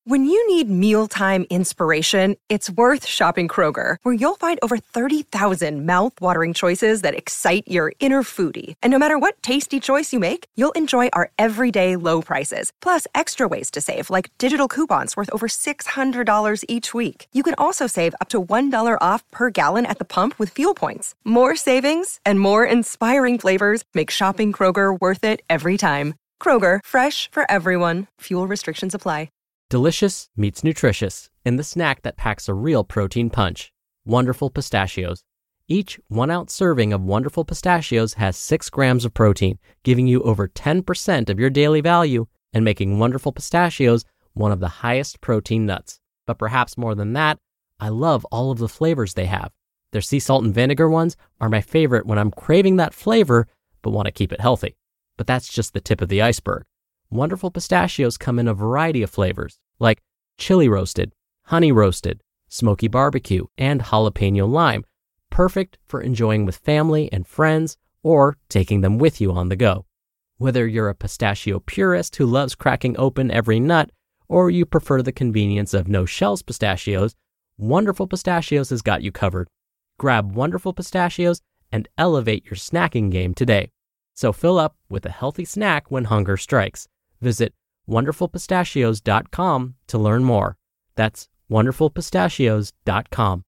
When you need mealtime inspiration, it's worth shopping Kroger, where you'll find over 30,000 mouth-watering choices that excite your inner foodie. And no matter what tasty choice you make, you'll enjoy our everyday low prices, plus extra ways to save, like digital coupons worth over $600 each week. You can also save up to $1 off per gallon at the pump with fuel points. More savings and more inspiring flavors make shopping Kroger worth it every time. Kroger, fresh for everyone. Fuel restrictions apply. Delicious meets nutritious in the snack that packs a real protein punch. Wonderful Pistachios. Each 1-ounce serving of Wonderful Pistachios has 6 grams of protein, giving you over 10% of your daily value and making Wonderful Pistachios one of the highest protein nuts. But perhaps more than that, I love all of the flavors they have. Their sea salt and vinegar ones are my favorite when I'm craving that flavor but want to keep it healthy. But that's just the tip of the iceberg. Wonderful Pistachios come in a variety of flavors, like chili roasted, honey roasted, smoky barbecue, and jalapeno lime, perfect for enjoying with family and friends or taking them with you on the go. Whether you're a pistachio purist who loves cracking open every nut, or you prefer the convenience of no-shells pistachios, Wonderful Pistachios has got you covered. Grab Wonderful Pistachios and elevate your snacking game today. So fill up with a healthy snack when hunger strikes. Visit wonderfulpistachios.com to learn more. That's wonderfulpistachios.com.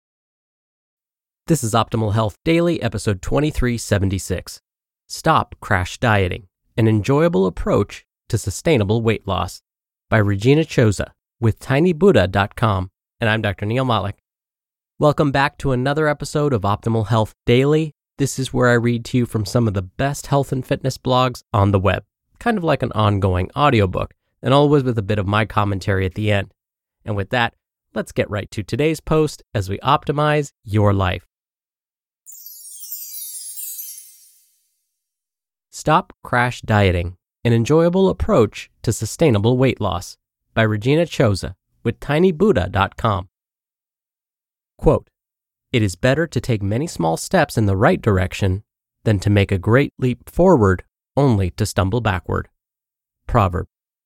This is Optimal Health Daily, episode 2376. Stop Crash Dieting, an enjoyable approach to sustainable weight loss, by Regina Choza with tinybuddha.com. And I'm Dr. Neil Malik. Welcome back to another episode of Optimal Health Daily. This is where I read to you from some of the best health and fitness blogs on the web, kind of like an ongoing audiobook, and always with a bit of my commentary at the end. And with that, let's get right to today's post as we optimize your life. Stop Crash Dieting, an enjoyable approach to sustainable weight loss, by Regina Choza with tinybuddha.com. Quote, "It is better to take many small steps in the right direction than to make a great leap forward only to stumble backward." Proverb.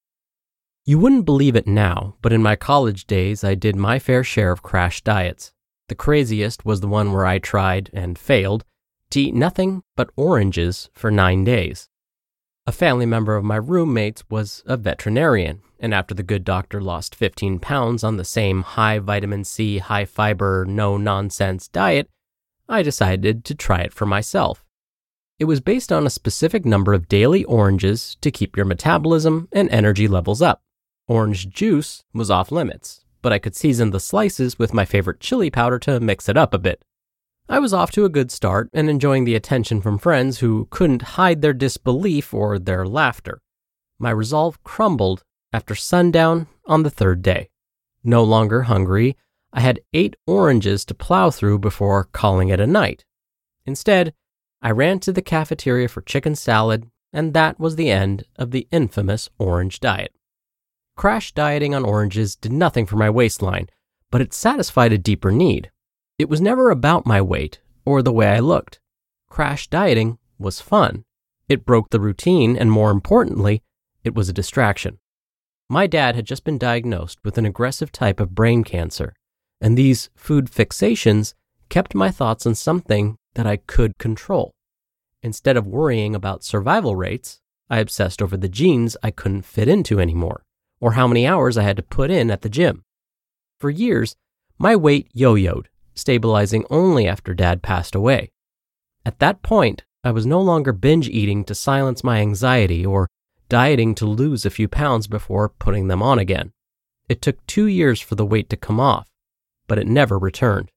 You wouldn't believe it now, but in my college days, I did my fair share of crash diets. The craziest was the one where I tried, and failed, to eat nothing but oranges for 9 days. A family member of my roommates was a veterinarian, and after the good doctor lost 15 pounds on the same high vitamin C, high fiber, no nonsense diet, I decided to try it for myself. It was based on a specific number of daily oranges to keep your metabolism and energy levels up. Orange juice was off limits, but I could season the slices with my favorite chili powder to mix it up a bit. I was off to a good start and enjoying the attention from friends who couldn't hide their disbelief or their laughter. My resolve crumbled after sundown on the 3rd day. No longer hungry, I had 8 oranges to plow through before calling it a night. Instead, I ran to the cafeteria for chicken salad, and that was the end of the infamous orange diet. Crash dieting on oranges did nothing for my waistline, but it satisfied a deeper need. It was never about my weight or the way I looked. Crash dieting was fun. It broke the routine, and more importantly, it was a distraction. My dad had just been diagnosed with an aggressive type of brain cancer, and these food fixations kept my thoughts on something that I could control. Instead of worrying about survival rates, I obsessed over the jeans I couldn't fit into anymore, or how many hours I had to put in at the gym. For years, my weight yo-yoed, stabilizing only after Dad passed away. At that point, I was no longer binge eating to silence my anxiety or dieting to lose a few pounds before putting them on again. It took 2 years for the weight to come off, but it never returned.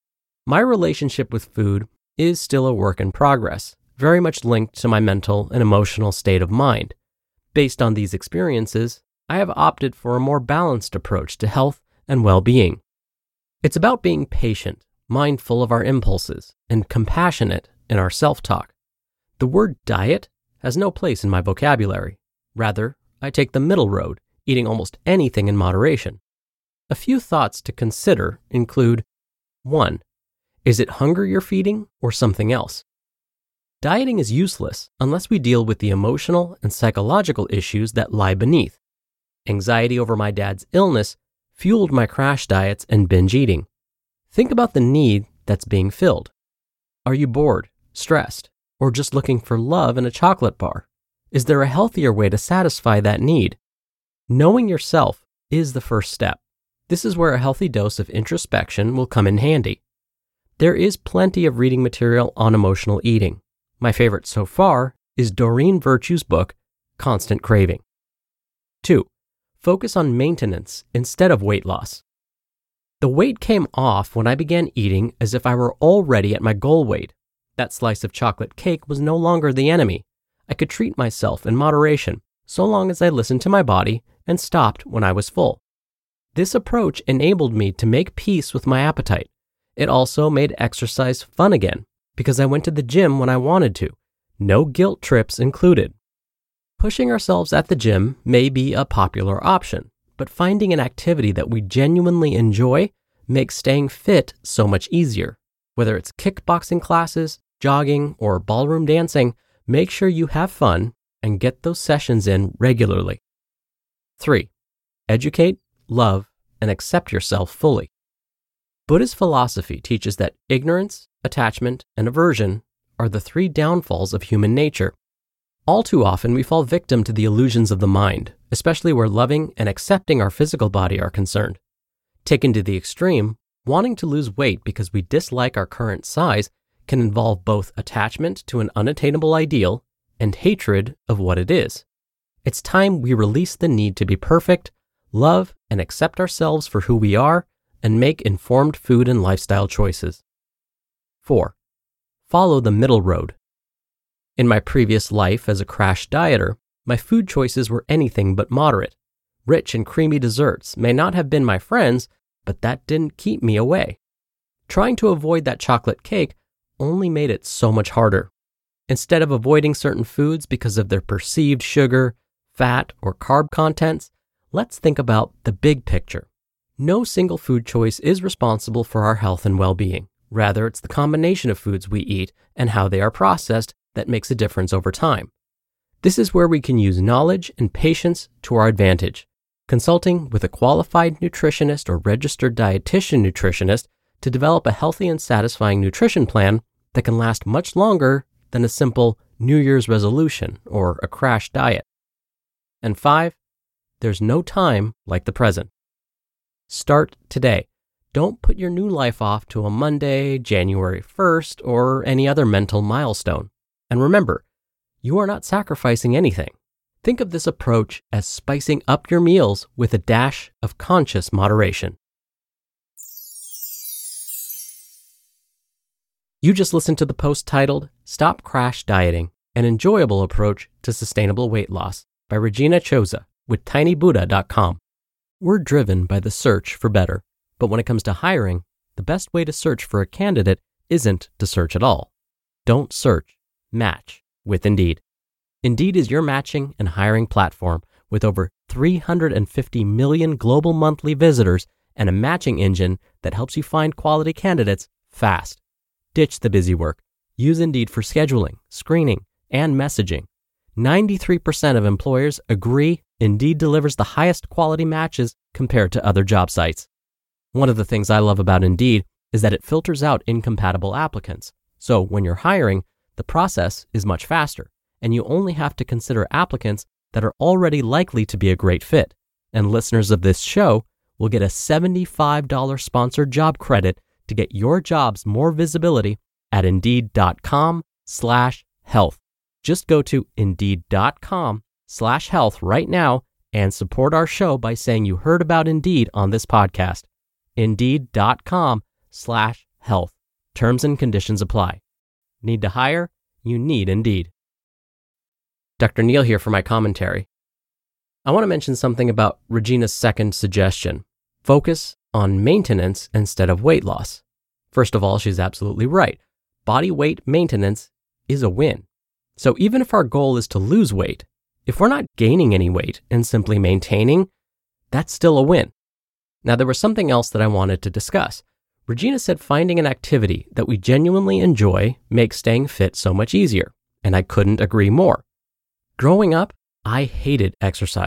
My relationship with food is still a work in progress, very much linked to my mental and emotional state of mind. Based on these experiences, I have opted for a more balanced approach to health and well-being. It's about being patient, mindful of our impulses, and compassionate in our self-talk. The word diet has no place in my vocabulary. Rather, I take the middle road, eating almost anything in moderation. A few thoughts to consider include: 1. Is it hunger you're feeding or something else? Dieting is useless unless we deal with the emotional and psychological issues that lie beneath. Anxiety over my dad's illness fueled my crash diets and binge eating. Think about the need that's being filled. Are you bored, stressed, or just looking for love in a chocolate bar? Is there a healthier way to satisfy that need? Knowing yourself is the first step. This is where a healthy dose of introspection will come in handy. There is plenty of reading material on emotional eating. My favorite so far is Doreen Virtue's book, Constant Craving. 2. Focus on maintenance instead of weight loss. The weight came off when I began eating as if I were already at my goal weight. That slice of chocolate cake was no longer the enemy. I could treat myself in moderation, so long as I listened to my body and stopped when I was full. This approach enabled me to make peace with my appetite. It also made exercise fun again, because I went to the gym when I wanted to. No guilt trips included. Pushing ourselves at the gym may be a popular option, but finding an activity that we genuinely enjoy makes staying fit so much easier. Whether it's kickboxing classes, jogging, or ballroom dancing, make sure you have fun and get those sessions in regularly. 3. Educate, love, and accept yourself fully. Buddhist philosophy teaches that ignorance, attachment, and aversion are the 3 downfalls of human nature. All too often, we fall victim to the illusions of the mind, especially where loving and accepting our physical body are concerned. Taken to the extreme, wanting to lose weight because we dislike our current size can involve both attachment to an unattainable ideal and hatred of what it is. It's time we release the need to be perfect, love and accept ourselves for who we are, and make informed food and lifestyle choices. 4. Follow the middle road. In my previous life as a crash dieter, my food choices were anything but moderate. Rich and creamy desserts may not have been my friends, but that didn't keep me away. Trying to avoid that chocolate cake only made it so much harder. Instead of avoiding certain foods because of their perceived sugar, fat, or carb contents, let's think about the big picture. No single food choice is responsible for our health and well-being. Rather, it's the combination of foods we eat and how they are processed that makes a difference over time. This is where we can use knowledge and patience to our advantage. Consulting with a qualified nutritionist or registered dietitian nutritionist to develop a healthy and satisfying nutrition plan that can last much longer than a simple New Year's resolution or a crash diet. And 5, there's no time like the present. Start today. Don't put your new life off to a Monday, January 1st, or any other mental milestone. And remember, you are not sacrificing anything. Think of this approach as spicing up your meals with a dash of conscious moderation. You just listened to the post titled, Stop Crash Dieting, an Enjoyable Approach to Sustainable Weight Loss by Regina Choza with tinybuddha.com. We're driven by the search for better, but when it comes to hiring, the best way to search for a candidate isn't to search at all. Don't search, match with Indeed. Indeed is your matching and hiring platform with over 350 million global monthly visitors and a matching engine that helps you find quality candidates fast. Ditch the busy work. Use Indeed for scheduling, screening, and messaging. 93% of employers agree Indeed delivers the highest quality matches compared to other job sites. One of the things I love about Indeed is that it filters out incompatible applicants. So when you're hiring, the process is much faster, and you only have to consider applicants that are already likely to be a great fit. And listeners of this show will get a $75 sponsored job credit to get your jobs more visibility at Indeed.com/health. Just go to Indeed.com/health right now and support our show by saying you heard about Indeed on this podcast. Indeed.com/health. Terms and conditions apply. Need to hire? You need Indeed. Dr. Neal here for my commentary. I want to mention something about Regina's second suggestion. Focus on maintenance instead of weight loss. First of all, she's absolutely right. Body weight maintenance is a win. So even if our goal is to lose weight, if we're not gaining any weight and simply maintaining, that's still a win. Now, there was something else that I wanted to discuss. Regina said finding an activity that we genuinely enjoy makes staying fit so much easier, and I couldn't agree more. Growing up, I hated exercise.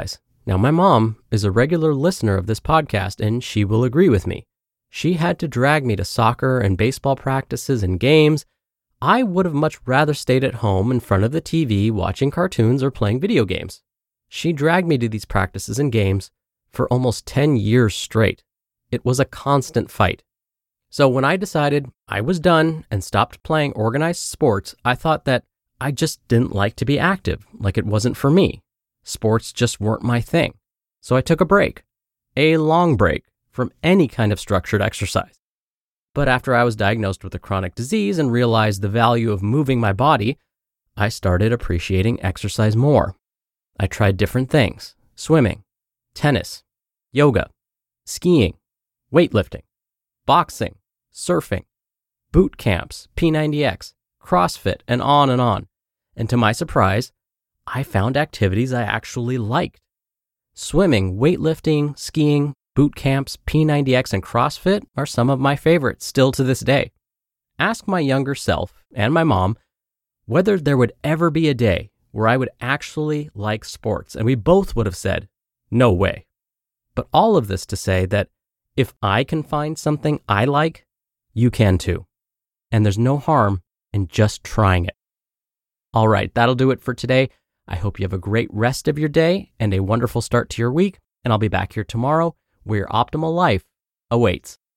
Now, my mom is a regular listener of this podcast, and she will agree with me. She had to drag me to soccer and baseball practices and games. I would have much rather stayed at home in front of the TV watching cartoons or playing video games. She dragged me to these practices and games for almost 10 years straight. It was a constant fight. So when I decided I was done and stopped playing organized sports, I thought that I just didn't like to be active, like it wasn't for me. Sports just weren't my thing. So I took a break, a long break from any kind of structured exercise. But after I was diagnosed with a chronic disease and realized the value of moving my body, I started appreciating exercise more. I tried different things: swimming, tennis, yoga, skiing, weightlifting, boxing, surfing, boot camps, P90X, CrossFit, and on and on. And to my surprise, I found activities I actually liked. Swimming, weightlifting, skiing, boot camps, P90X, and CrossFit are some of my favorites still to this day. Ask my younger self and my mom whether there would ever be a day where I would actually like sports, and we both would have said, no way. But all of this to say that if I can find something I like, you can too. And there's no harm in just trying it. All right, that'll do it for today. I hope you have a great rest of your day and a wonderful start to your week, and I'll be back here tomorrow where your optimal life awaits.